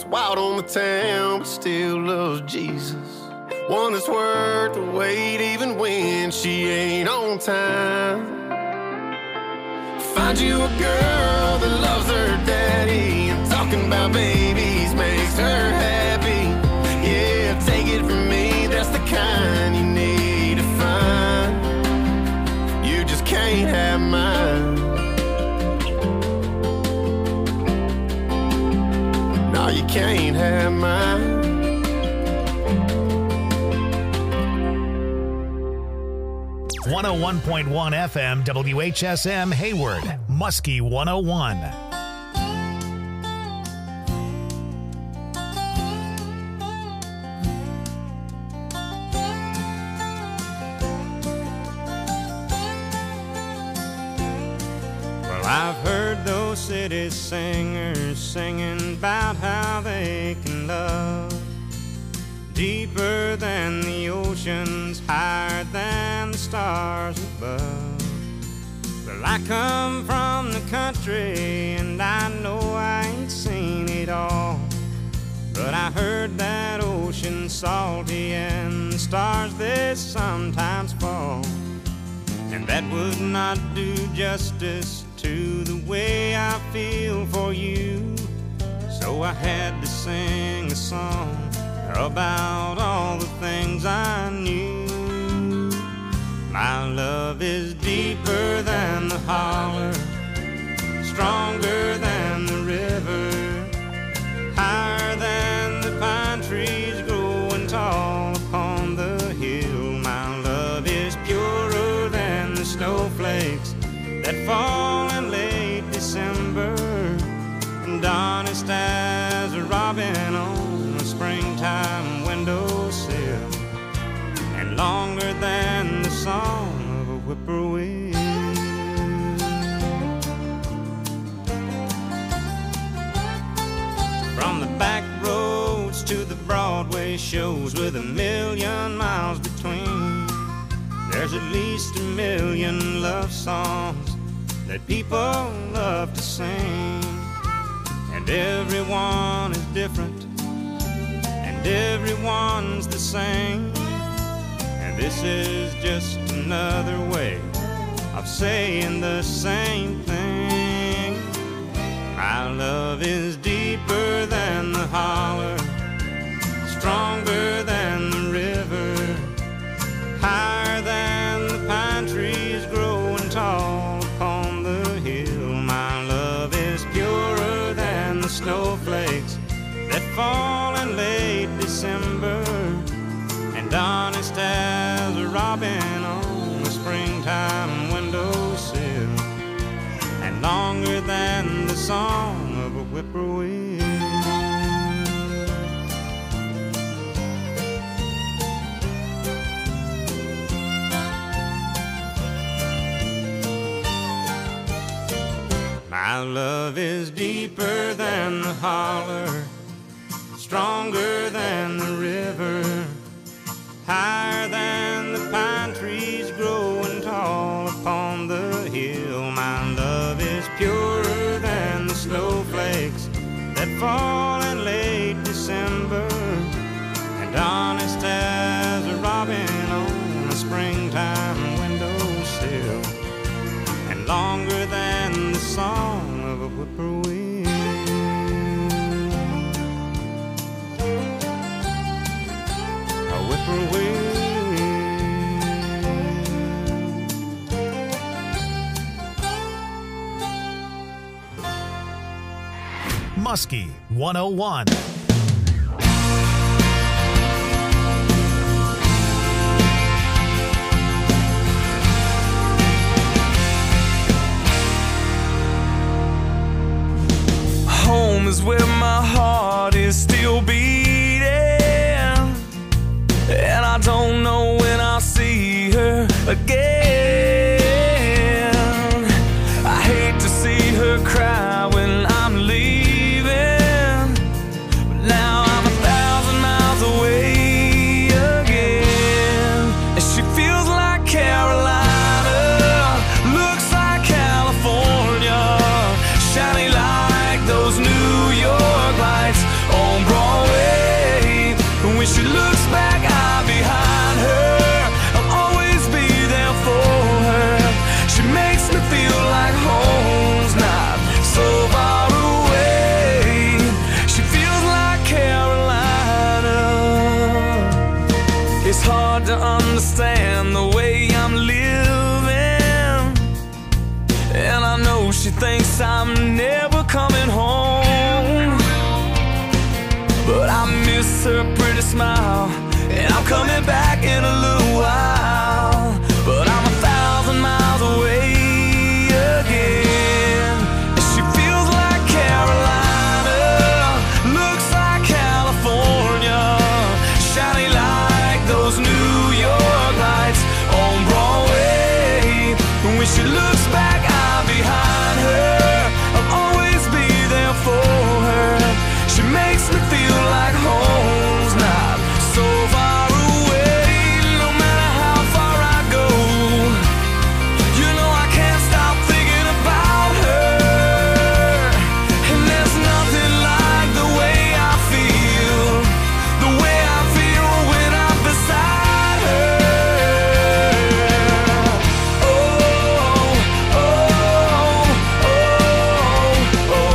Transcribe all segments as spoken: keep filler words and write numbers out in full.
wild on the town, but still loves Jesus. One that's worth the wait even when she ain't on time. Find you a girl that loves her daddy, and talking about babies makes her happy. Yeah, take it from me, that's the kind you need to find. You just can't have mine. No, you can't have mine. one oh one point one F M W H S M Hayward, Muskie one oh one. Well, I've heard those city singers singing about how they can love deeper than the oceans, higher than the stars above. Well, I come from the country and I know I ain't seen it all, but I heard that ocean's salty and the stars they sometimes fall, and that would not do justice to the way I feel for you. So I had to sing a song about all the things I knew. My love is deeper than the holler, stronger than the river, higher than the pine trees growing tall upon the hill. My love is purer than the snowflakes that fall in late December, and honest as a robin on springtime windowsill, and longer than the song of a whippoorwill. From the back roads to the Broadway shows with a million miles between, there's at least a million love songs that people love to sing, and everyone is different, everyone's the same, and this is just another way of saying the same thing. My love is deeper than the holler, stronger than the river, higher than the pine trees growing tall upon the hill. My love is purer than the snowflakes that fall in late December, and honest as a robin on a springtime windowsill, and longer than the song of a whippoorwill. My love is deeper than the holler, stronger than the river, higher than the pine trees growing tall upon the hill. My love is purer than the snowflakes that fall in late December, and honest as a robin on a springtime windowsill, and longer than the song of a whippoorwill. Muskie one oh one. Home is where my heart is still beating, and I don't know when I'll see her again. I hate to see her cry when I'm leaving, but now I'm a thousand miles away again. And she feels like Carolina, looks like California, shiny like those New York lights on she thinks I'm never coming home. But I miss her pretty smile, and I'm coming back in a little while. But I'm a thousand miles away again. And she feels like Carolina, looks like California, shining like those New York lights on Broadway. And when she looks back, I'm behind her. I'll always be there for her. She makes me feel like home's not so far away. No matter how far I go, you know I can't stop thinking about her. And there's nothing like the way I feel, the way I feel when I'm beside her. Oh, oh, oh, oh, oh, oh,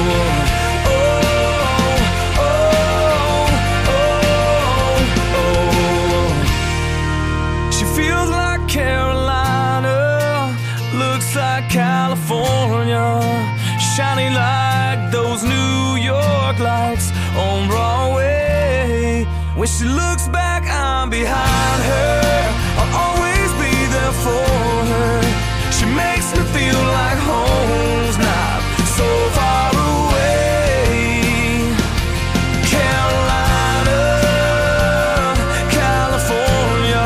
oh. She feels like Carolina, looks like California, shining like those New York lights on Broadway. When she looks back, I'm behind her. I'll always be there for her. She makes me feel like home's not so far away. Carolina, California,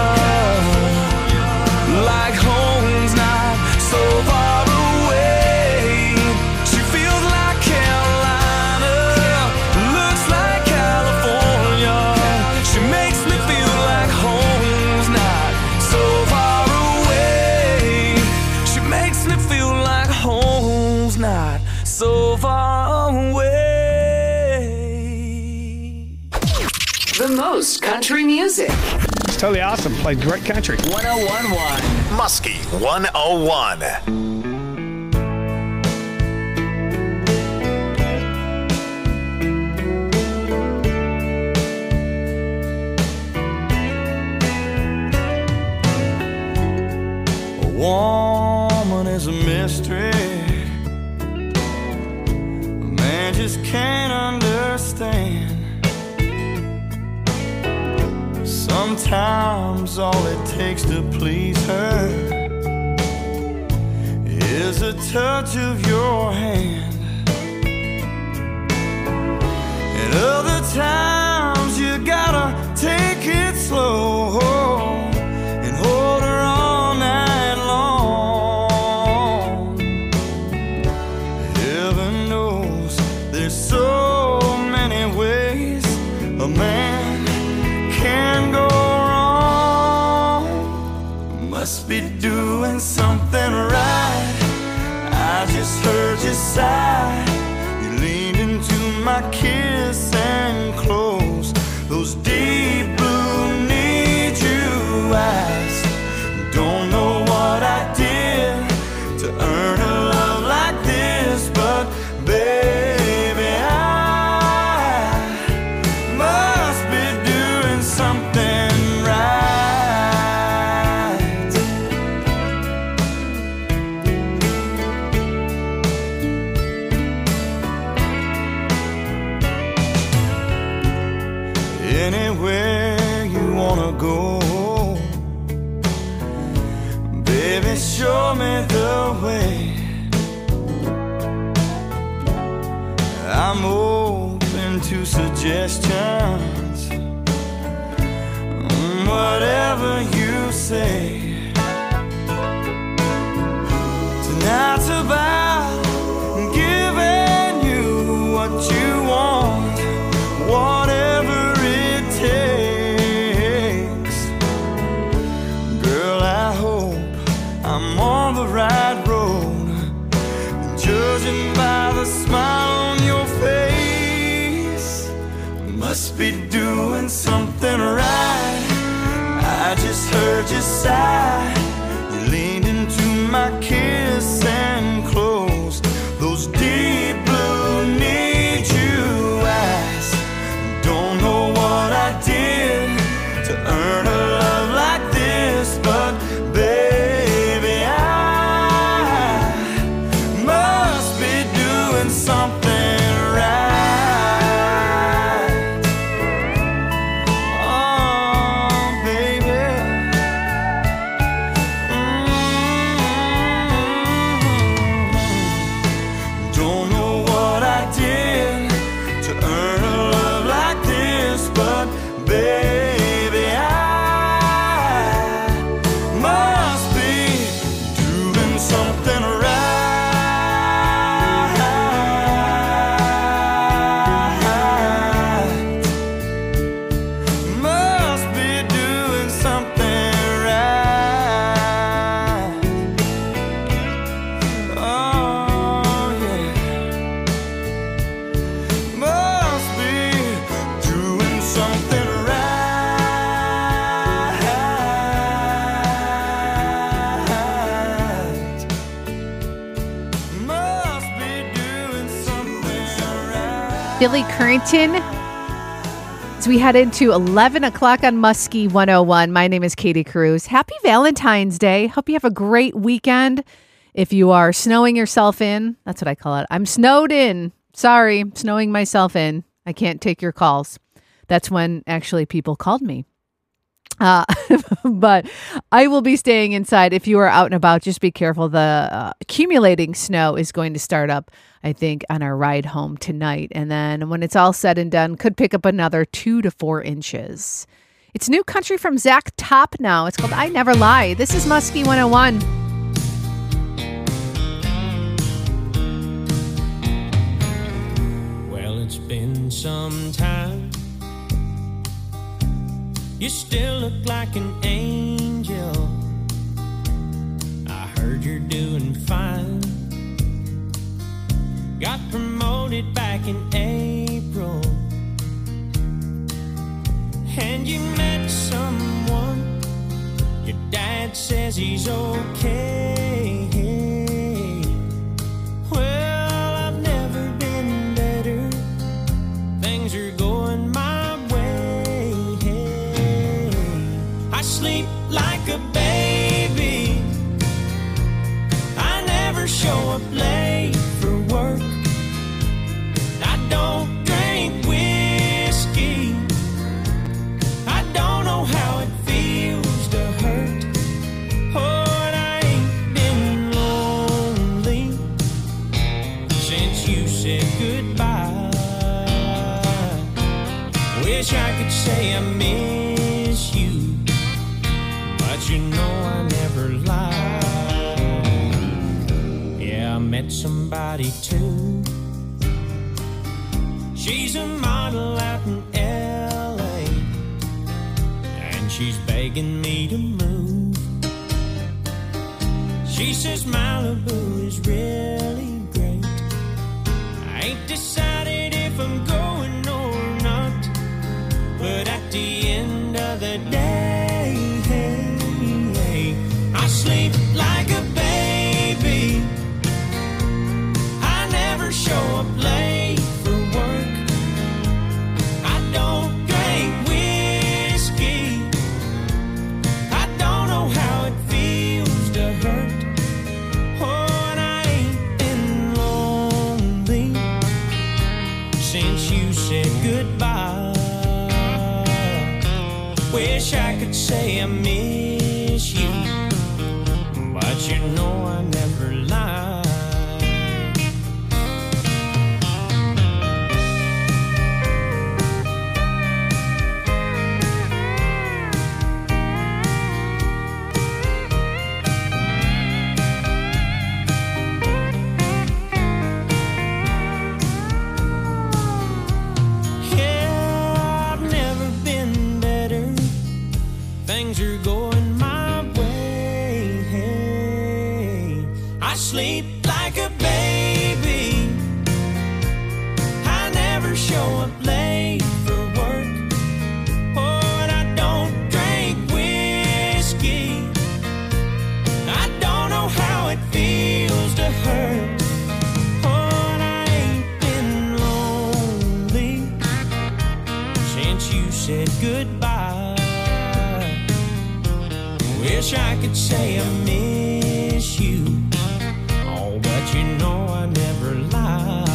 like home's not so far away. She feels like Carolina, looks like California. She makes me feel like home's not so far away. She makes me feel like home's not so far away. The most country music. It's totally awesome. Played great country. one oh one point one. Muskie one oh one. A woman is a mystery. A man just can't understand. Sometimes all it takes to please her is a touch of your hand. And other times you gotta take it slow and hold her all night long. Heaven knows there's so many ways a man can go wrong. Must be doing something right. I just heard you sigh. You leaned into my kiss and closed those deep blue need you eyes. Don't know what I did to earn a love like this, but baby, I must be doing something right. Anywhere you wanna go, baby, show me the way. I'm open to suggestions, whatever you say. Tonight's about giving you what you want, whatever it takes. Girl, I hope I'm on the right road, judging by the smile on your face. Must be doing something right. I just heard you sigh. You leaned into my kiss and closed those deep blue need you eyes. Don't know what I did to earn a love like this, but baby, I must Billy Currington as we head into eleven o'clock on Muskie one oh one. My name is Katie Cruz. Happy Valentine's Day. Hope you have a great weekend. If you are snowing yourself in, that's what I call it. I'm snowed in. Sorry, snowing myself in. I can't take your calls. That's when actually people called me. Uh, but I will be staying inside. If you are out and about, just be careful. The uh, accumulating snow is going to start up, I think, on our ride home tonight. And then when it's all said and done, could pick up another two to four inches. It's new country from Zach Top now. It's called I Never Lie. This is Muskie one oh one. Well, it's been some time. You still look like an angel. I heard you're doing fine. Got promoted back in April. And you met someone. Your dad says he's okay. Well, I've never been better. Things are going my way. I sleep like a baby. I never show up late for work. I don't drink whiskey. I don't know how it feels to hurt. Oh, and I ain't been lonely since you said goodbye. Wish I could say I miss you, but you know I never lie. Yeah, I met somebody too. She's a model out in L A, and she's begging me to move. She says Malibu is really great. I ain't decided if I'm going or not, but at the end of the day, I sleep like a baby. I never show up late for work. I don't drink whiskey. I don't know how it feels to hurt. Oh, and I ain't been lonely since you said goodbye. Wish I could say I miss you, but you know I never lie. Yeah, I've never been better. Things are going my way. Hey, I sleep like a baby. I never show up late for work. Oh, and I don't drink whiskey. I don't know how it feels to hurt. Oh, and I ain't been lonely since you said goodbye. Wish I could say I miss you. Oh, but you know I never lie.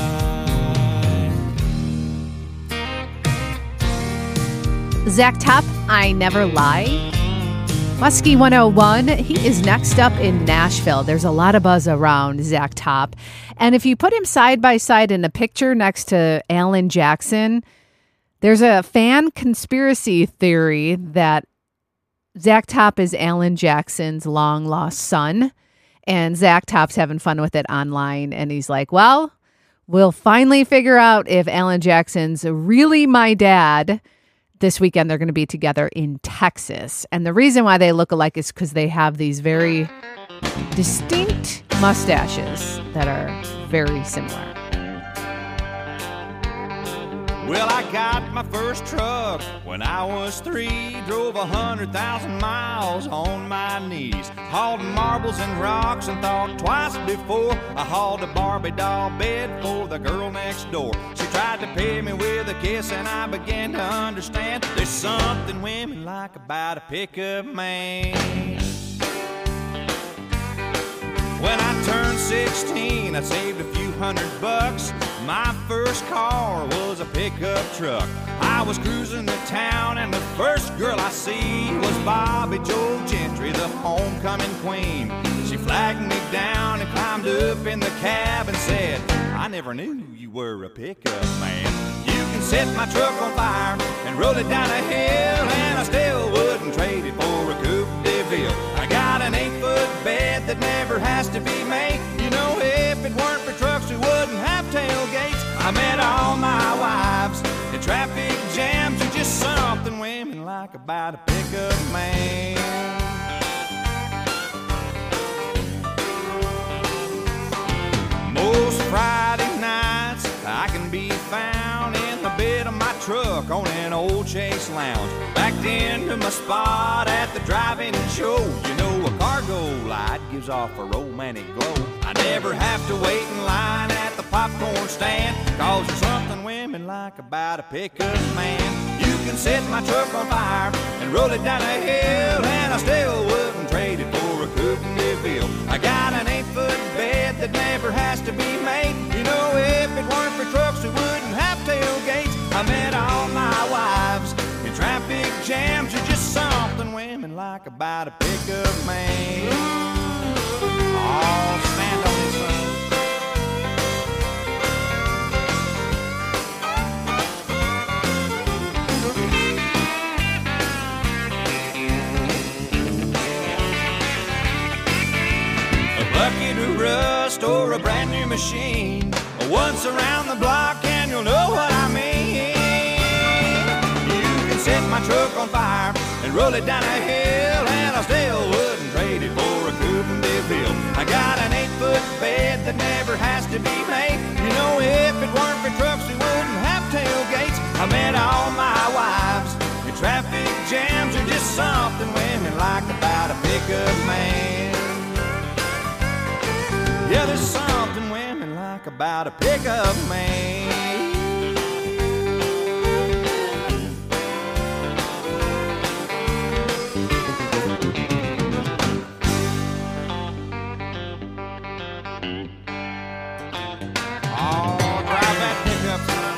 Zach Top, I Never Lie. Muskie one oh one, he is next up in Nashville. There's a lot of buzz around Zach Top. And if you put him side by side in a picture next to Alan Jackson, there's a fan conspiracy theory that Zach Top is Alan Jackson's long lost son. And Zach Top's having fun with it online. And he's like, well, we'll finally figure out if Alan Jackson's really my dad. This weekend, they're going to be together in Texas. And the reason why they look alike is because they have these very distinct mustaches that are very similar. Well, I got my first truck when I was three. Drove a hundred thousand miles on my knees. Hauled marbles and rocks and thought twice before I hauled a Barbie doll bed for the girl next door. She tried to pay me with a kiss and I began to understand there's something women like about a pickup man. When I turned sixteen, I saved a few hundred bucks. My first car was a pickup truck. I was cruising to town and the first girl I see was Bobby Joe Gentry, the homecoming queen. She flagged me down and climbed up in the cab and said, I never knew you were a pickup man. You can set my truck on fire and roll it down a hill, and I still wouldn't trade it for a Coupe de Ville. I got an eight-foot bed that never has to be made. You know, if it weren't for trucks, we wouldn't have tailgates. I met all my wives in traffic jams. There's just something women like about a pickup man. Most Friday nights I can be found in the bed of my truck on an old Chase Lounge, backed into my spot at the drive-in show. You know, a cargo light gives off a romantic glow. I never have to wait in line at the popcorn stand, cause there's something women like about a pickup man. You can set my truck on fire and roll it down a hill, and I still wouldn't trade it for a Coupe de Ville. I got an eight-foot bed that never has to be made. You know, if it weren't for trucks, we wouldn't have tailgates. I met all my wives in traffic jams. There's just something women like about a pickup man. Oh, stand on his son. A bucket of rust or a brand new machine, once around the block and you'll know what I mean. You can set my truck on fire and roll it down a hill, and I still wouldn't trade it for a Coupe de Ville. I got an eight-foot bed that never has to be made. You know, if it weren't for trucks, we wouldn't have tailgates. I met all my wives in traffic jams. There's just something women like about a pickup man. Yeah, there's something women like about a pickup man. Oh, drive that pickup, son.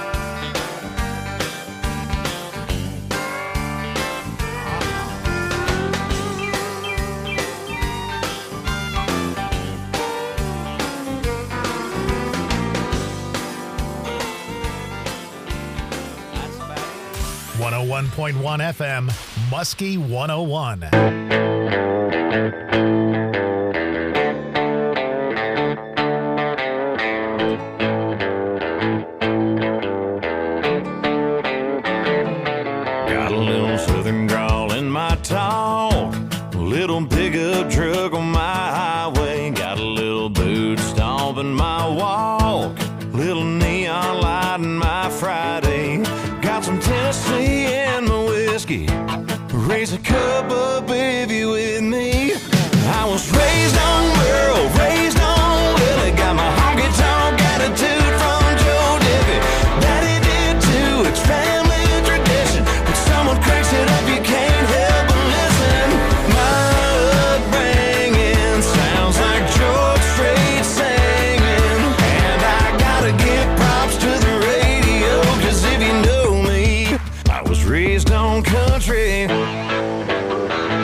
one oh one point one F M, Muskie one oh one. Got a little southern drawl in my talk, a little pickup truck on my highway, got a little boot stomp in my walk, little neon light in my Friday. Got some Tennessee in my whiskey. Raise a cup up if you with me. I was raised on Merle, raised on Willie. Got my honky tonk attitude from Joe Diffie. Daddy did too, it's family tradition. When someone cranks it up, you can't help but listen. My upbringing sounds like George Strait singing. And I gotta give props to the radio, cause if you know, I was raised on country.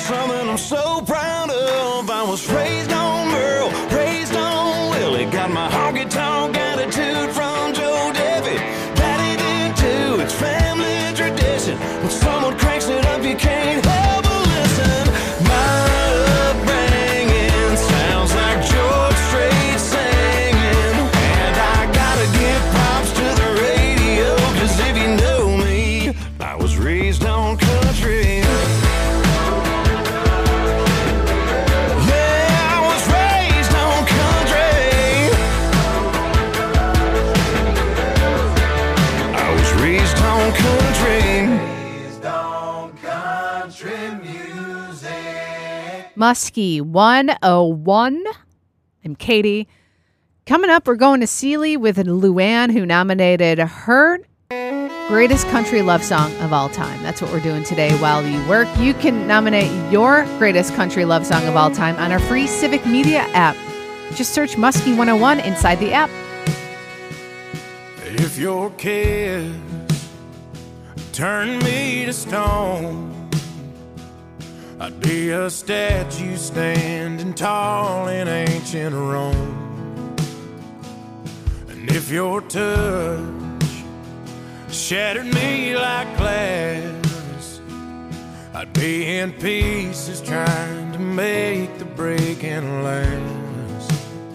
something I'm so proud of. I was raised on Merle, raised on Willie. Got my honky-tonk attitude from Joe Debbie. Daddy did too, it's family tradition. When someone cranks it up, you can't help but listen. My upbringing sounds like George Strait singing. And I gotta give props to the radio, 'cause if you know me, I was raised on country. Yeah, I was raised on country. I was raised on country. Raised on country music. Muskie one oh one. I'm Katie. Coming up, we're going to Sealy with Luann, who nominated her greatest country love song of all time. That's what we're doing today while you work. You can nominate your greatest country love song of all time on our free Civic Media app. Just search Muskie one oh one inside the app. If your kiss turned me to stone, I'd be a statue standing tall in ancient Rome. And if your touch shattered me like glass, I'd be in pieces trying to make the breaking last.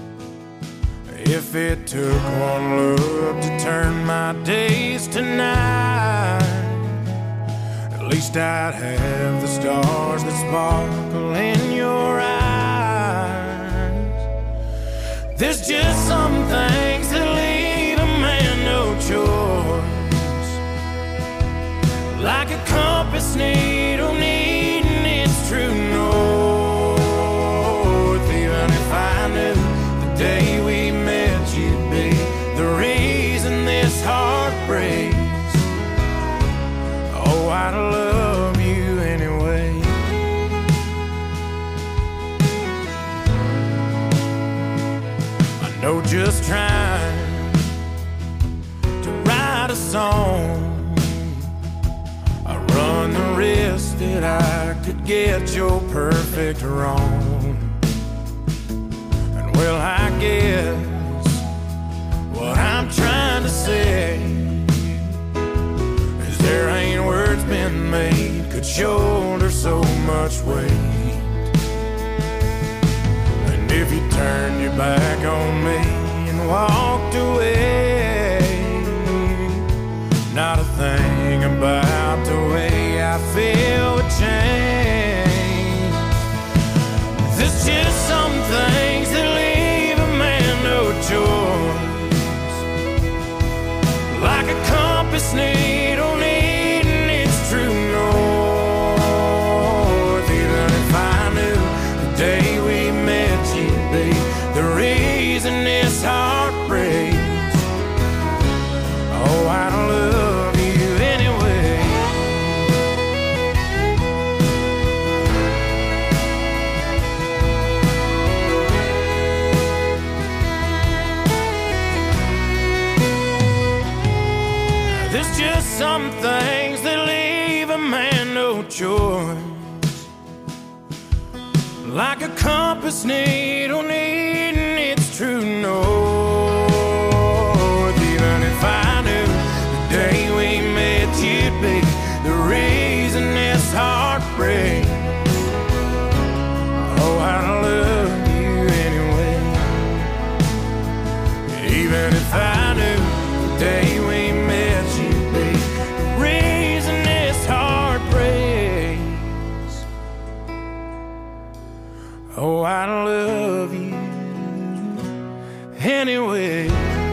If it took one look to turn my days to night, at least I'd have the stars that sparkle in your eyes. There's just some things that leave a man no choice, like a compass needle needing its true north. Even if I knew the day we met you'd be the reason this heart breaks, oh, I'd love you anyway. I know just trying to write a song, run the risk that I could get your perfect wrong. And well, I guess what I'm trying to say is there ain't words been made could shoulder so much weight. And if you turned your back on me and walked away, not a thing about the way I feel would change. There's just some things that leave a man no choice, like a compass needle needing its true north. Even if I knew the day we met you'd be the reason this heart breaks, oh, I don't love you anyway. There's just some things that leave a man no choice, like a compass needle needing its true north. Even if I knew the day we met you'd be the reason this heart breaks, oh, I love you anyway. Even if I knew the day we met you'd be the reason this heart breaks, oh, I love you anyway.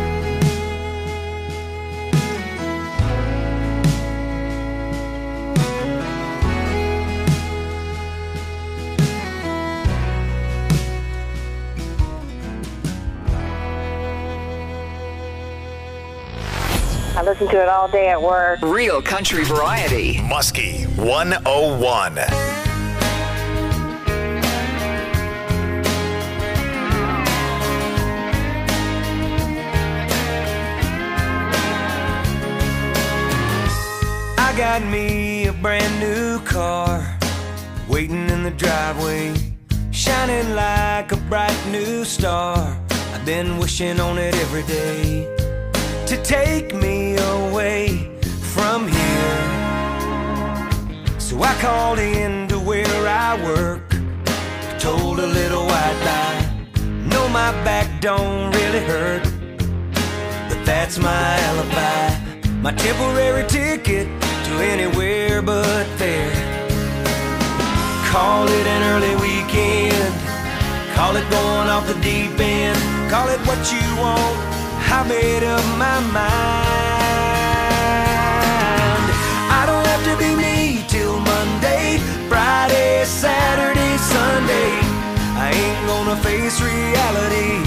I listen to it all day at work. Real country variety. Muskie one oh one. I got me a brand new car, waiting in the driveway, shining like a bright new star. I've been wishing on it every day to take me away from here. So I called in to where I work, told a little white lie. No, my back don't really hurt, but that's my alibi, my temporary ticket to anywhere but there. Call it an early weekend, call it going off the deep end, call it what you want, I made up my mind. I don't have to be me till Monday, Friday, Saturday, Sunday. I ain't gonna face reality.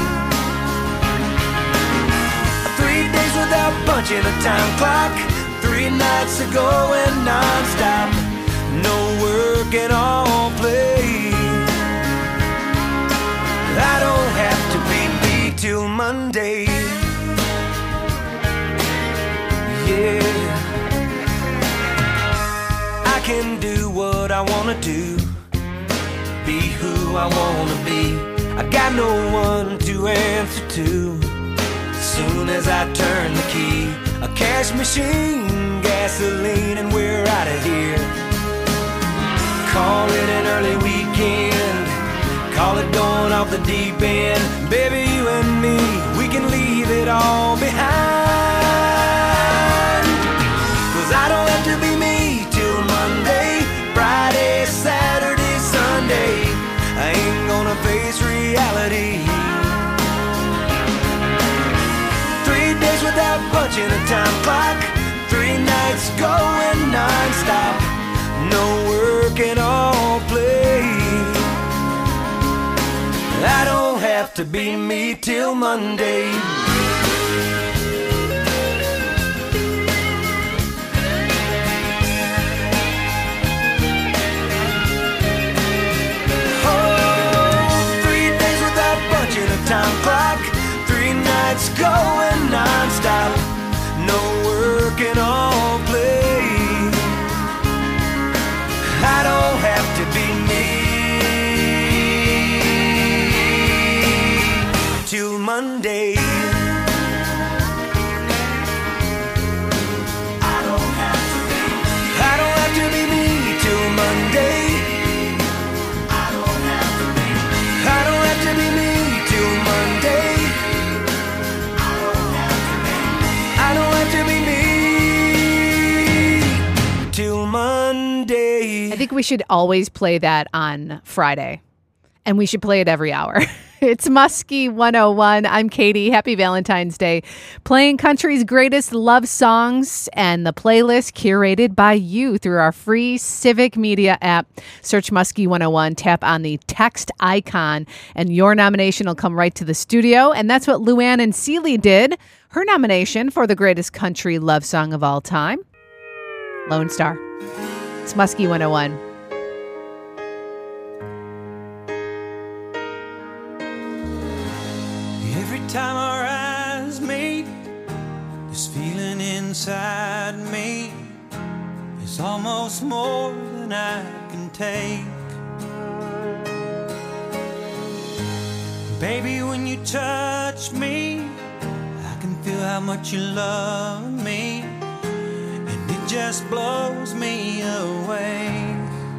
Three days without punching a time clock, three nights of going non-stop, no work and all play. I don't have to be me till Monday. Yeah, I can do what I wanna do, be who I wanna be. I got no one to answer to. Soon as I turn the key, a cash machine, gasoline, and we're out of here. Call it an early weekend, call it going off the deep end. Baby, you and me, we can leave it all behind. Cause I don't have to be me till Monday, Friday, Saturday, Sunday. I ain't gonna face reality. Three days without punching a time clock, three nights going non-stop, no work and all play. I don't have to be me till Monday. Time clock, three nights going non-stop, no work and all play. I don't have to be me till Monday. I don't have to be, I don't have to be me till Monday. I don't have to be, I don't have to be me till Monday. I don't have to be, I don't have to be me till Monday. I think we should always play that on Friday, and we should play it every hour. It's Muskie one oh one. I'm Katie. Happy Valentine's Day. Playing country's greatest love songs and the playlist curated by you through our free Civic Media app. Search Muskie one oh one, tap on the text icon, and your nomination will come right to the studio. And that's what Luann and Seeley did. Her nomination for the greatest country love song of all time, Lone Star. It's Muskie one oh one. Time our eyes meet, this feeling inside me is almost more than I can take. Baby, when you touch me, I can feel how much you love me, and it just blows me away.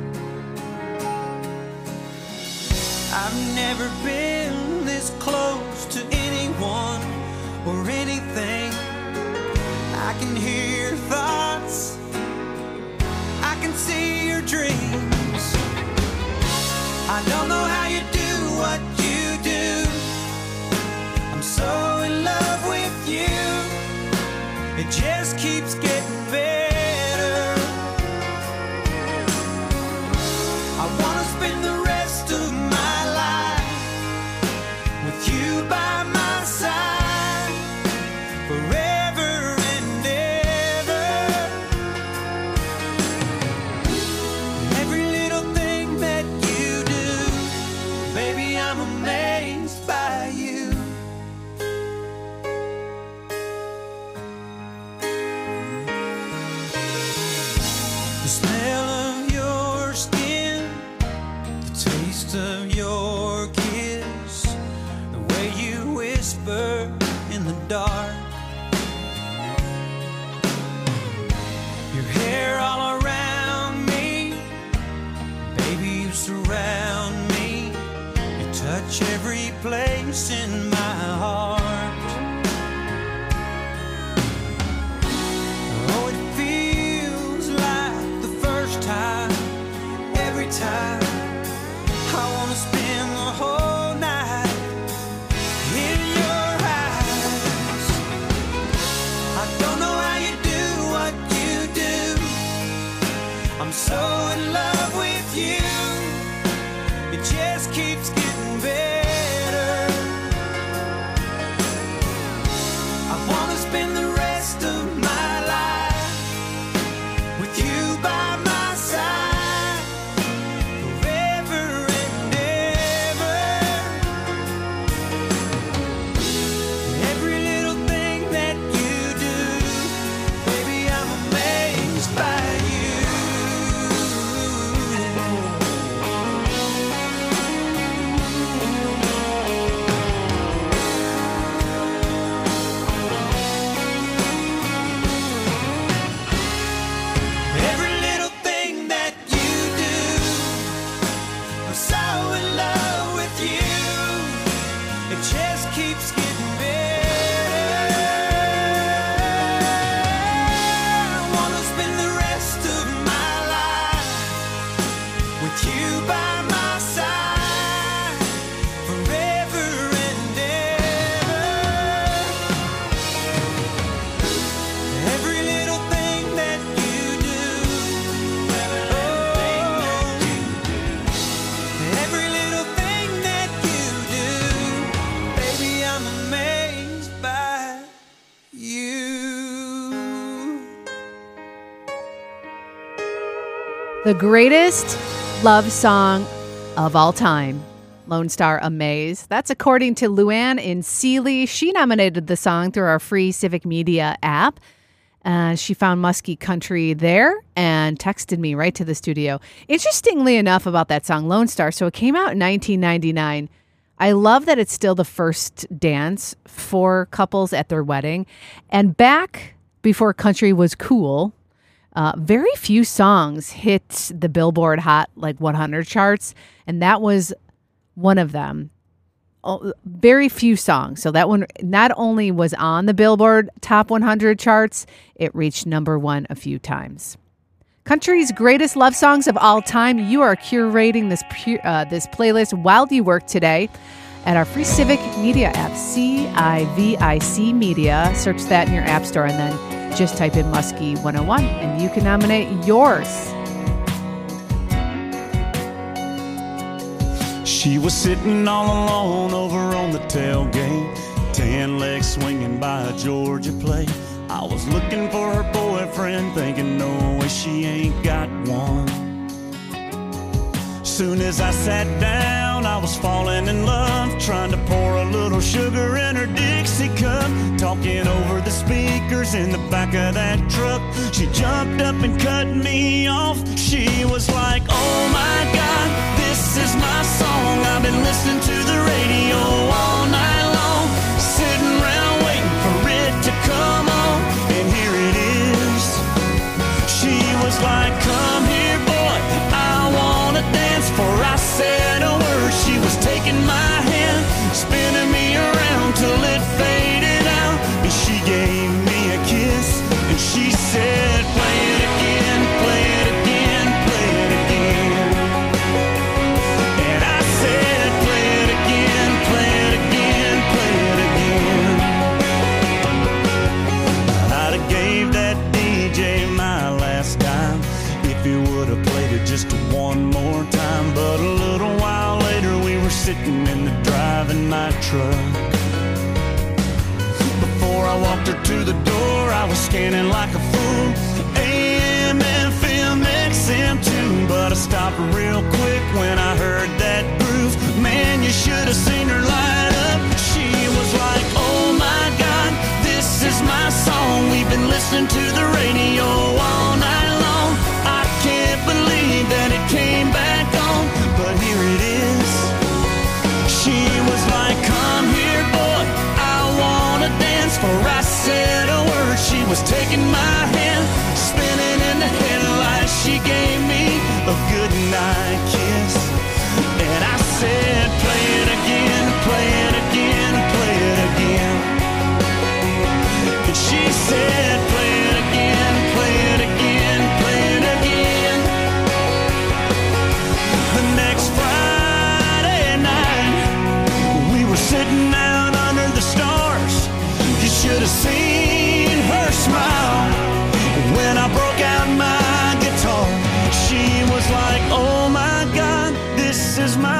I've never been this close to anyone or anything. I can hear your thoughts, I can see your dreams. I don't know how you do what you do. I'm so in love with you. It just keeps getting better. I wanna spend the rest of my you by my side forever and ever. Every little thing that you do, baby, I'm amazed by you. The smell of your skin place in my heart. Oh, it feels like the first time, every time. I wanna spend the whole night in your eyes. I don't know how you do what you do. I'm so in love with you. It just keeps getting better. I wanna spend the rest of my life with you by my side, forever and ever. Every little thing that you do, baby, I'm amazed by you. Every little thing that you do, I'm so in love with you. It just keeps getting better. I wanna spend the rest of my life with you by my side, forever and ever. Every little thing that you do, oh, every little thing that you do, baby, I'm amazed by you. The greatest love song of all time, Lone Star Amaze. That's according to Luann in Sealy. She nominated the song through our free Civic Media app. Uh, she found Muskie Country there and texted me right to the studio. Interestingly enough about that song, Lone Star, so it came out in nineteen ninety-nine. I love that it's still the first dance for couples at their wedding. And back before country was cool, uh, very few songs hit the Billboard Hot like one hundred charts, and that was one of them. Oh, very few songs. So that one not only was on the Billboard Top one hundred charts, it reached number one a few times. Country's greatest love songs of all time. You are curating this pu- uh, this playlist while you work today at our free Civic Media app, C I V I C Media. Search that in your app store and then just type in Muskie one oh one and you can nominate yours. She was sitting all alone over on the tailgate, tan legs swinging by a Georgia plate. I was looking for her boyfriend, thinking no way she ain't got one. Soon as I sat down, I was falling in love, trying to pour a little sugar in her Dixie cup, talking over the speakers in the back of that truck. She jumped up and cut me off. She was like, oh my God, this is my song. I've been listening to the radio all night long, sitting around waiting for it to come on, and here it is. She was like, come here boy, I wanna dance. For I said a word, she was taking my hand, spinning me around till it faded out, and she gave me a kiss, and she said, play it again, play it again, play it again. And I said, play it again, play it again, play it again. I'd have gave that D J my last dime if he would have played it just one more time. But a little while later we were sitting in the driving my truck. Before I walked her to the door, I was scanning like a fool, A M, F M, X M too. But I stopped real quick when I heard that groove. Man, you should have seen her light up. She was like, oh my God, this is my song. We've been listening to the radio all night long. I can't believe that it came back on, but here it is. She was like, come here boy, I wanna dance. For I said a word, she was taking my hand, spinning in the headlights. She gave me a good night kiss, and I said, play it again, play it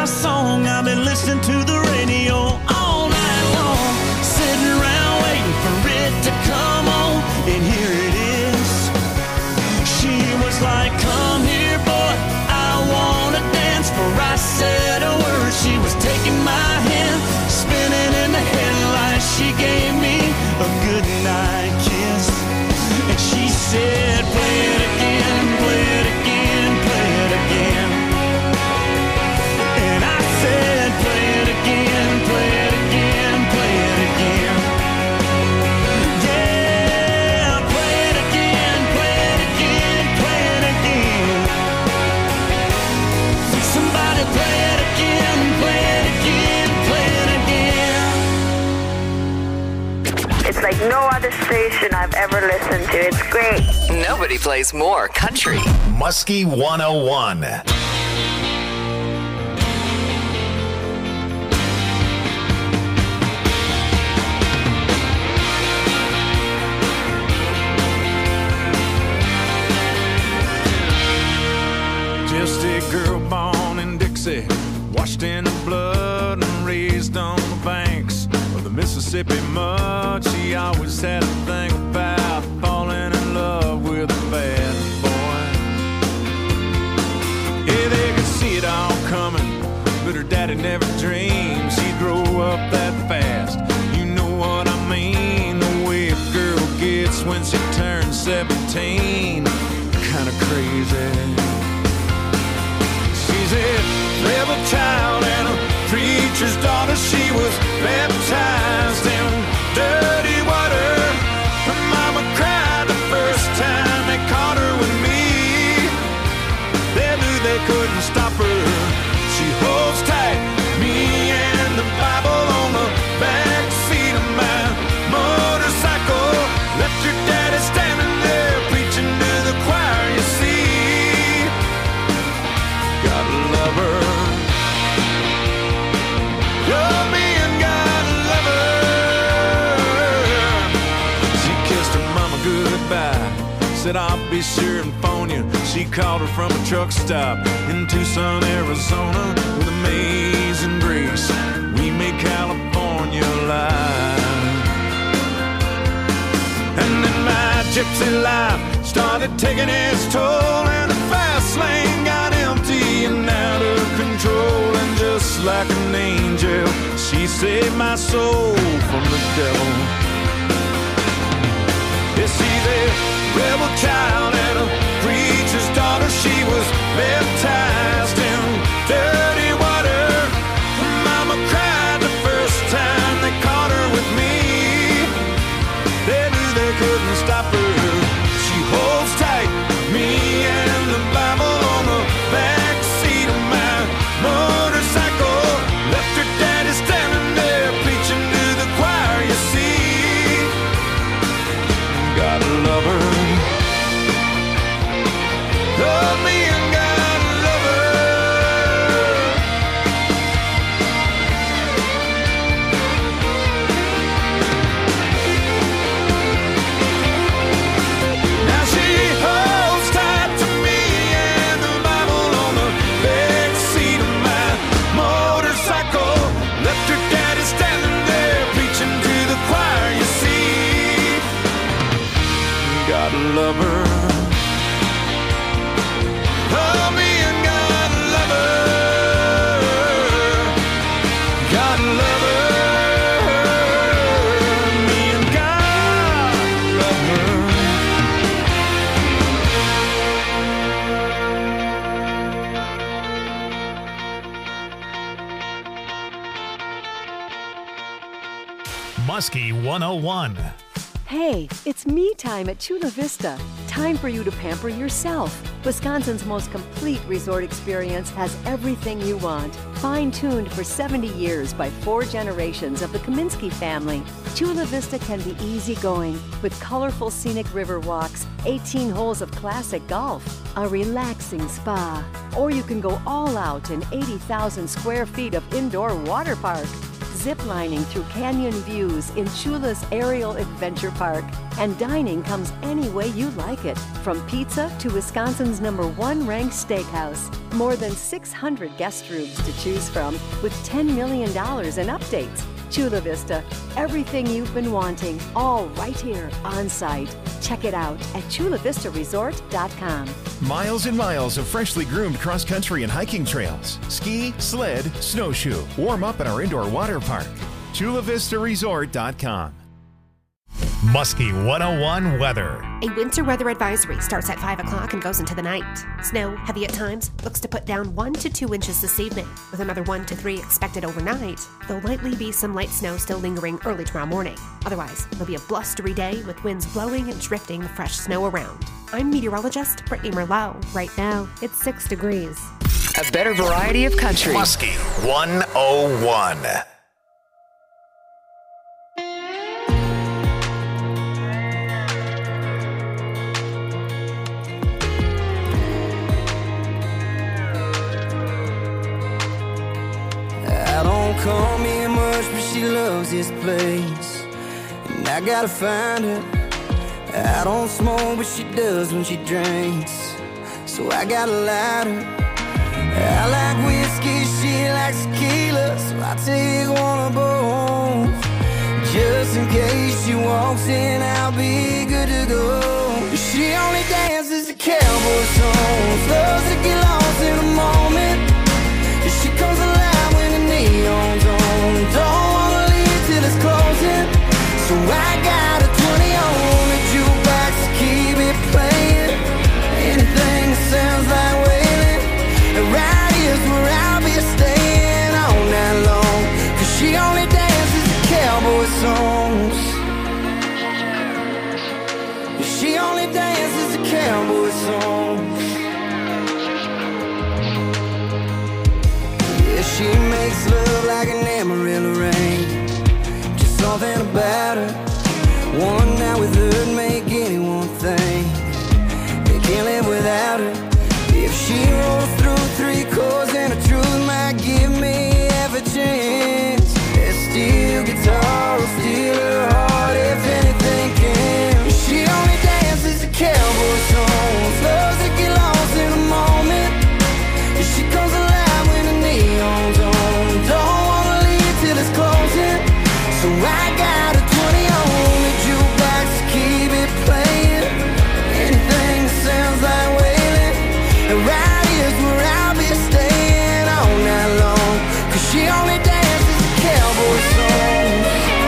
my song. I've been listening to the radio all night long, sitting around waiting for it to come on, and here it is. She was like, come here, boy, I wanna dance. For I said a word, she was taking my hand, spinning in the headlights. She gave me a good night kiss, and she said, play it again, play it again, play it again. And I said, play it again, play it again, play it again. Yeah, play it again, play it again, play it again. Somebody play it again, play it again, play it again. It's like no other station I've ever listened to. It's great. Nobody plays more country. Muskie one oh one. Just a girl born in Dixie, washed in the blood and raised on the banks of the Mississippi mud. She always had a thing about falling in love with a bad boy. Yeah, they could see it all coming, but her daddy never dreamed she'd grow up that fast. You know what I mean, the way a girl gets when she turns seventeen, kinda crazy. She's a rebel child and a preacher's daughter. She was baptized in dirty water. Her mama cried the first time they caught her with me. They knew they couldn't stop her. She holds tight, me and the Bible on the back seat of my motorcycle. Left your daddy standing there preaching to the choir, you see. Gotta love her. Love me and gotta love her. She kissed her mama goodbye, said I'll be sure and phone you. She called her from a truck stop in Tucson, Arizona. With amazing grace, we made California live. And then my gypsy life started taking its toll, and the fast lane got empty and out of control. And just like an angel, she saved my soul from the devil. Yeah, she's a rebel child and a preacher's daughter. She was baptized in dirty water. Her mama cried the first time they caught her with me. They knew they couldn't stop her. She holds tight, me and the Bible on the back seat of my motorcycle. Left her daddy standing there preaching to the choir, you see. Gotta love her. Love me and gotta love her. Now she holds tight to me and the Bible on the back seat of my motorcycle. Left her daddy standing there preaching to the choir, you see. Gotta love her. Love me and gotta love her. Gotta love her. Me and God love her. Muskie one oh one. Hey, it's me time at Chula Vista. Time for you to pamper yourself. Wisconsin's most complete resort experience has everything you want. Fine-tuned for seventy years by four generations of the Kaminsky family, Chula Vista can be easygoing with colorful scenic river walks, eighteen holes of classic golf, a relaxing spa, or you can go all out in eighty thousand square feet of indoor water park. ziplining through canyon views in Chula's Aerial Adventure Park. And dining comes any way you like it, from pizza to Wisconsin's number one ranked steakhouse. More than six hundred guest rooms to choose from, with ten million dollars in updates. Chula Vista, everything you've been wanting, all right here on site. Check it out at chula vista resort dot com. Miles and miles of freshly groomed cross-country and hiking trails. Ski, sled, snowshoe. Warm up at our indoor water park. chula vista resort dot com. Muskie one oh one weather. A winter weather advisory starts at five o'clock and goes into the night. Snow, heavy at times, looks to put down one to two inches this evening, with another one to three expected overnight. There'll likely be some light snow still lingering early tomorrow morning. Otherwise, it'll be a blustery day with winds blowing and drifting the fresh snow around. I'm meteorologist Brittany Merlot. Right now, it's six degrees. A better variety of country. Muskie one oh one. Call me much, but she loves this place, and I gotta find her. I don't smoke, but she does when she drinks, so I gotta light her. I like whiskey, she likes tequila, so I take one of both. Just in case she walks in, I'll be good to go. She only dances to cowboy songs, loves to get lost in a moment. She comes alive when the neon's on. Don't wanna leave till it's closing, so I got a twenty on the jukebox to keep it playing. Anything that sounds like wailing, and right here's where I'll be staying all night long. Cause she only dances to cowboy songs. She only dances to cowboy songs. She makes love like an Amarillo rain. Just something about her. One night with her'd make anyone think they can't live without her. If she rolls through three chords and the truth might give me half a chance, that steel guitar will steal her heart if anything can. She only dances to cowboy songs, loves to get lost in a moment. She comes alive when the neon's on. Don't wanna leave till it's closing, so I got a twenty on the jukebox to keep it playing. Anything that sounds like wailing, and right here's where I'll be staying all night long. Cause she only dances to cowboy songs.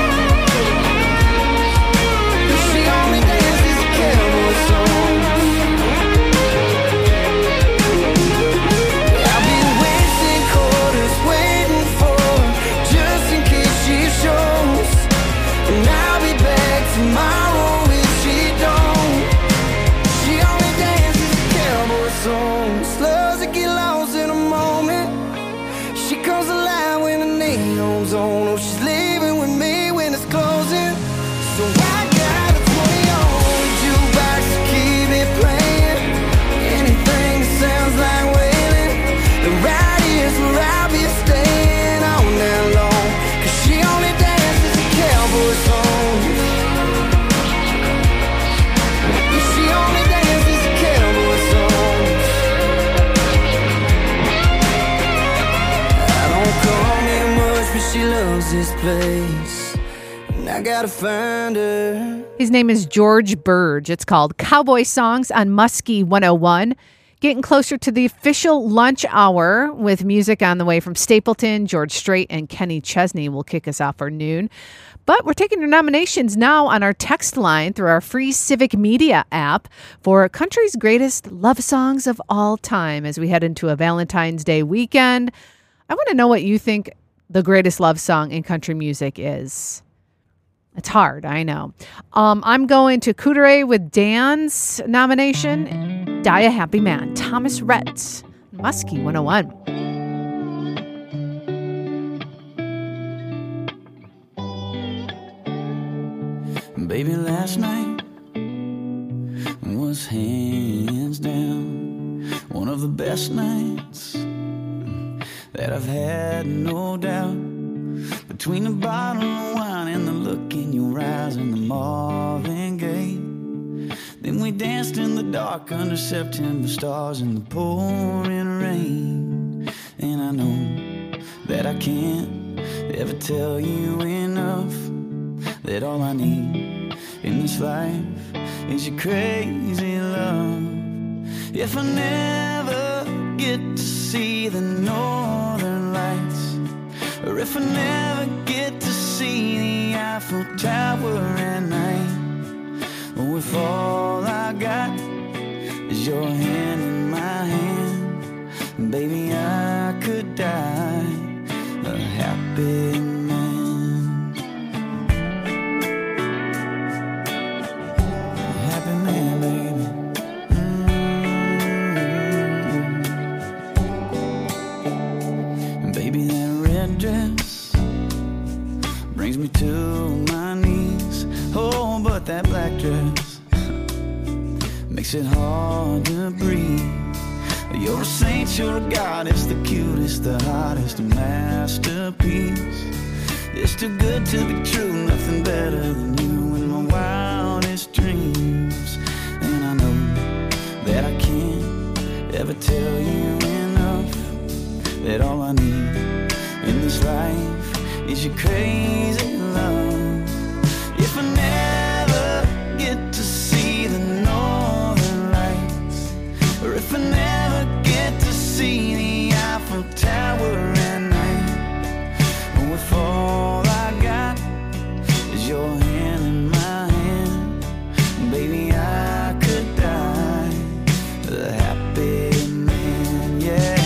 She only dances to cowboy songs. And I'll be back tomorrow if she don't. She only dances to cowboy songs, loves to get lost in a moment. She comes alive when the neon's on. Oh, she's leaving with me when it's closing, so I got a twenty on the jukebox to keep it playing. Anything that sounds like wailing, the right here's where I'll be staying all night long. Cause she only dances to cowboy songs. She only dances to cowboy songs. I don't call me much, but she loves this place, and I gotta find her. His name is George Burge. It's called Cowboy Songs on Muskie one oh one. Getting closer to the official lunch hour with music on the way from Stapleton. George Strait and Kenny Chesney will kick us off for noon. But we're taking your nominations now on our text line through our free Civic Media app for country's greatest love songs of all time as we head into a Valentine's Day weekend. I want to know what you think the greatest love song in country music is. It's hard, I know. Um, I'm going to Couturier with Dan's nomination. Die a Happy Man. Thomas Rhett. Muskie one oh one. Baby, last night was hands down one of the best nights that I've had, no doubt. But between the bottle of wine and the look in your eyes and the Marvin Gaye. Then we danced in the dark under September stars in the pouring rain. And I know that I can't ever tell you enough that all I need in this life is your crazy love. If I never get to see the northern lights, or if I never get to see the Eiffel Tower at night, or if all I got is your hand in my hand, baby, I could die a happy man. A happy man, baby. Mm-hmm. And baby, that red dress brings me to my knees. Oh, but that black dress makes it hard to breathe. You're a saint, you're a goddess, the cutest, the hottest, a masterpiece. It's too good to be true, nothing better than you in my wildest dreams. And I know that I can't ever tell you enough that all I need in this life is your crazy love. If I never get to see the northern lights, or if I never get to see the Eiffel Tower at night, or if all I got is your hand in my hand, baby, I could die a happy man, yeah.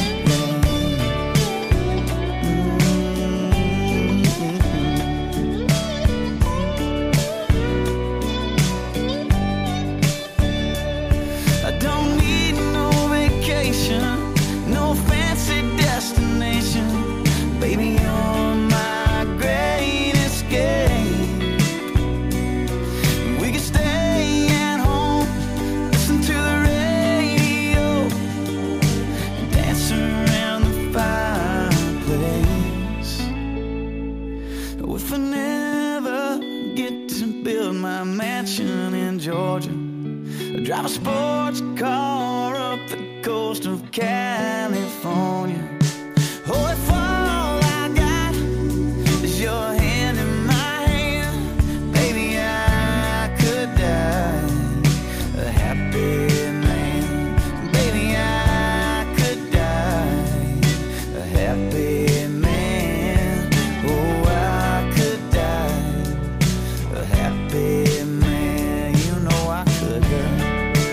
No fancy destination, baby, you're my great escape. We could stay at home, listen to the radio, dance around the fireplace. If I never get to build my mansion in Georgia, drive a sports car up the coast of California. Oh, if all I got is your hand in my hand, baby, I could die a happy man. Baby, I could die a happy man. Oh, I could die a happy man. You know I could die.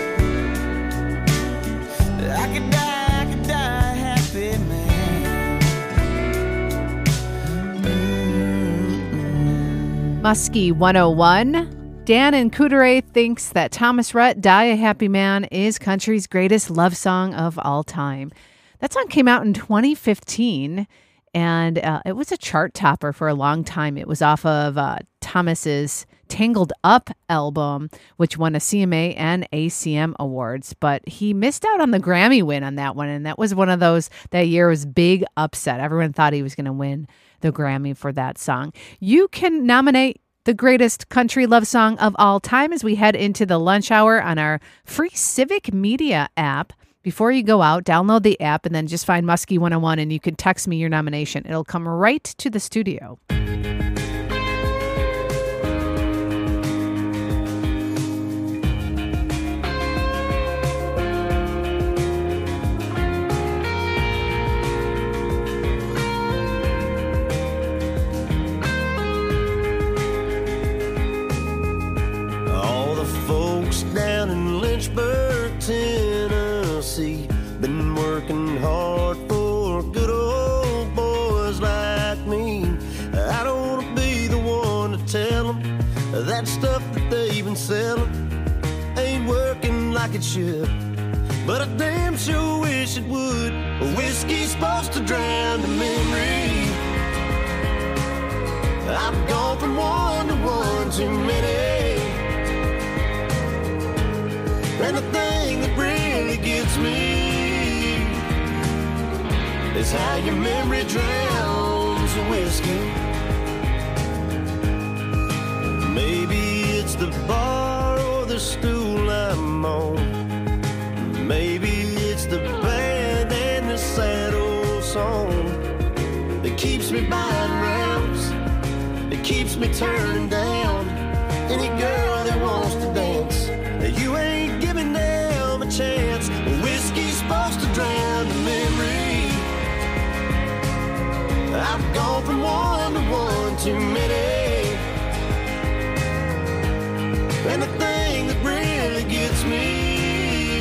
I could die, I could die happy man. Mm-hmm. Muskie one oh one. Dan and Couturier thinks that Thomas Rhett, Die a Happy Man, is country's greatest love song of all time. That song came out in twenty fifteen, and uh, it was a chart topper for a long time. It was off of uh, Thomas's Tangled Up album, which won a C M A and A C M awards, but he missed out on the Grammy win on that one. And that was one of those, that year was big upset. Everyone thought he was going to win the Grammy for that song. You can nominate the greatest country love song of all time as we head into the lunch hour on our free Civic Media app. Before you go out, download the app and then just find Muskie one oh one and you can text me your nomination. It'll come right to the studio. Down in Lynchburg, Tennessee, been working hard for good old boys like me. I don't want to be the one to tell them that stuff that they've been selling ain't working like it should, but I damn sure wish it would. Whiskey's supposed to drown the memory. I've gone from one to one too many. And the thing that really gets me is how your memory drowns the whiskey. the bar or the stool I'm on. Maybe it's the band and the sad old song that keeps me buying rounds, that keeps me turning down any girl that wants to dance. You ain't giving them a chance. Whiskey's supposed to drown the memory. I've gone from one to one too many. And the thing that really gets me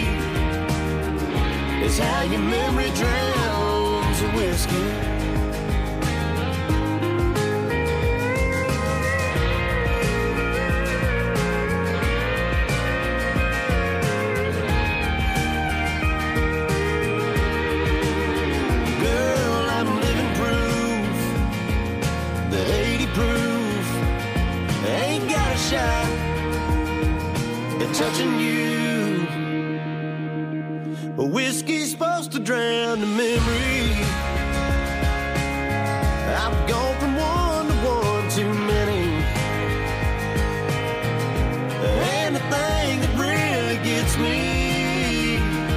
is how your memory drowns the whiskey. Shot at touching you. But whiskey's supposed to drown the memory. I've gone from one to one too many. And the thing that really gets me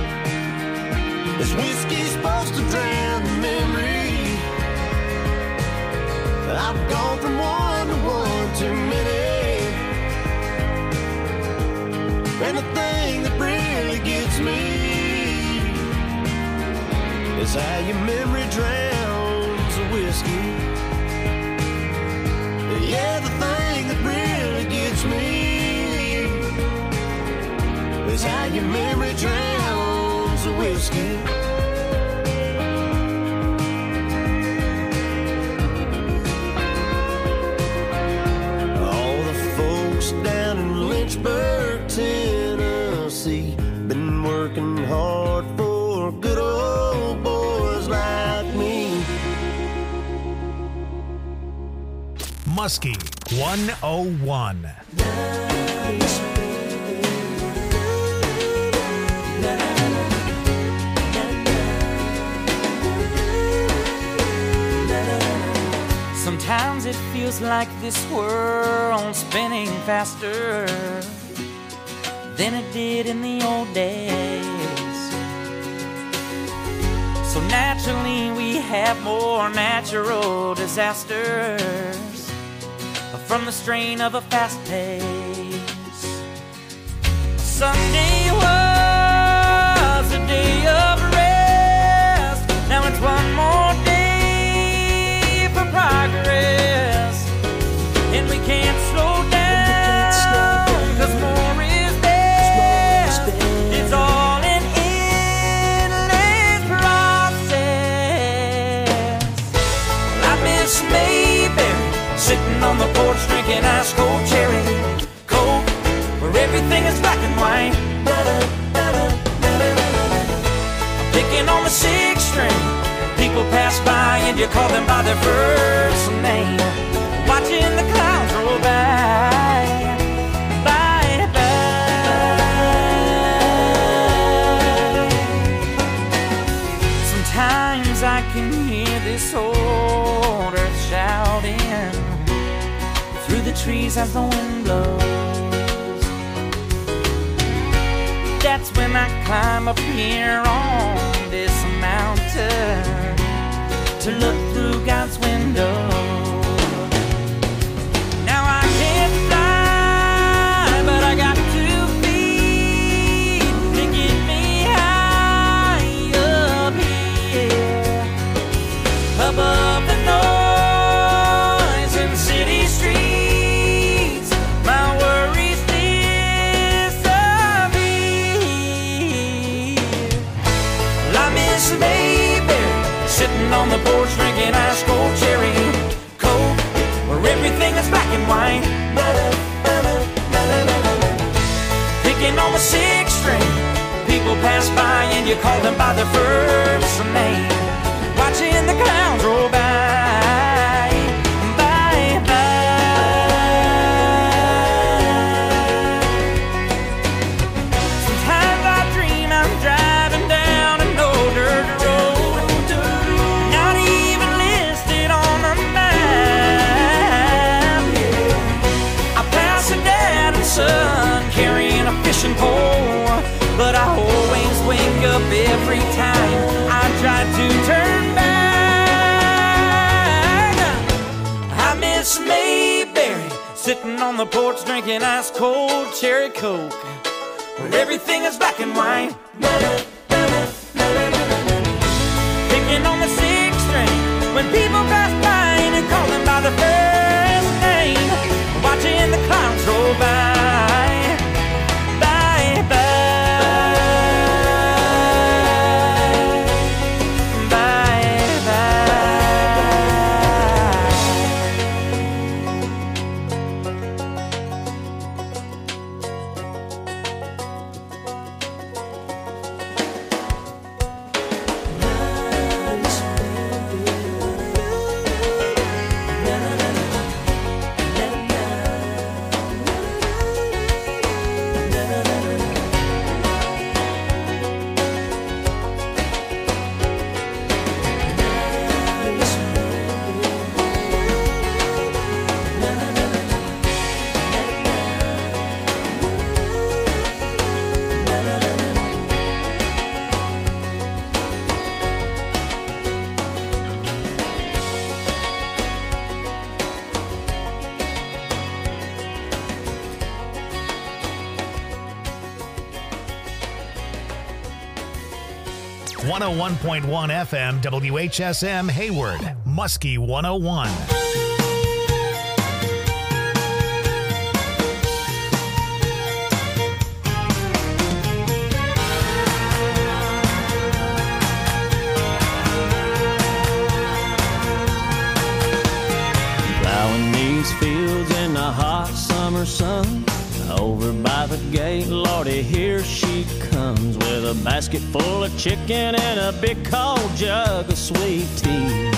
is whiskey's supposed to drown the memory. I've gone from one to one too many. And the thing that really gets me is how your memory drowns the whiskey. Yeah, the thing that really gets me is how your memory drowns the whiskey. All the folks down in Lynchburg, Tennessee, been working hard for good old boys like me. Muskie one oh one. Sometimes it feels like this world's spinning faster than it did in the old days. So naturally we have more natural disasters from the strain of a fast pace. Sunday was a day of rest. Now it's one more day for progress, and we can't slow down, cause more is best. It's all an endless process. I miss Mayberry, sitting on the porch drinking ice cold cherry coke, where everything is black and white. Picking on the sixth string, people pass by and you call them by their first name. Watching the clouds roll by, by, by. Sometimes I can hear this old earth shouting through the trees as the wind blows. That's when I climb up here on this mountain to look through God's window. Now I can't fly, but I got two feet to get me high up here, above the noise in city streets. My worries disappear. Well, I miss Mayberry, sitting on the porch drinking ice cold cherry coke, where everything is black and white. Picking on the sixth string, people pass by and you call them by their first name. Watching the clouds roll by, by, by. Sometimes I dream I'm driving down an old dirt road, not even listed on the map. I pass a dad and son on the porch drinking ice cold cherry Coke, where everything is black and white. Picking on the sixth string when people pass by and call them by the first name. Watching the clouds roll by, by, by, by, one oh one point one F M W H S M Hayward, Muskie one oh one. Plowing these fields in the hot summer sun. Over by the gate, Lordy, here she comes with a basket full of chicken and a big cold jug of sweet tea.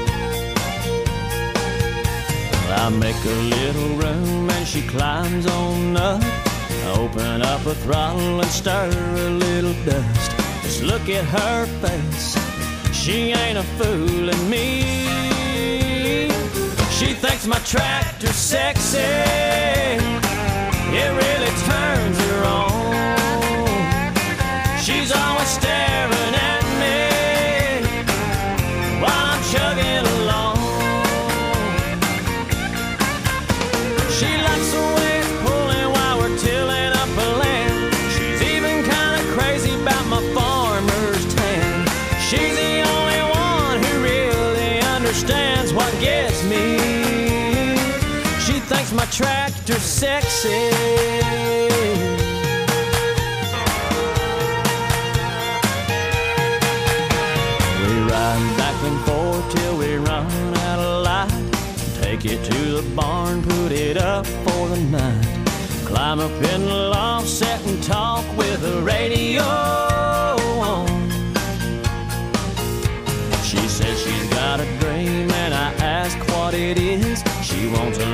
I make a little room and she climbs on up. Open up a throttle and stir a little dust. Just look at her face, she ain't a fooling me. She thinks my tractor's sexy, it really turns her on. She's always staring at me while I'm chugging along. She likes the way it's pulling while we're tilling up a land. She's even kind of crazy about my farmer's tan. She's the only one who really understands what gets me. She thinks my tractor's sexy. We ride back and forth till we run out of light. Take it to the barn, put it up for the night. Climb up in the loft, sit and talk with the radio on. She says she's got a dream and I ask what it is. She wants a